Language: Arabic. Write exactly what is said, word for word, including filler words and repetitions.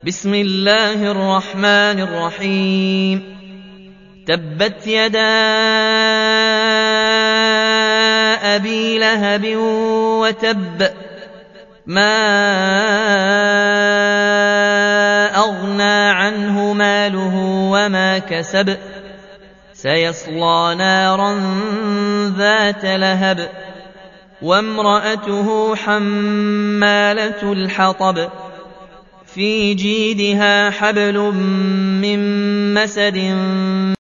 بسم الله الرحمن الرحيم تبت يدا أبي لهب وتب ما أغنى عنه ماله وما كسب سيصلى نارا ذات لهب وامرأته حمالة الحطب في جيدها حبل من مسد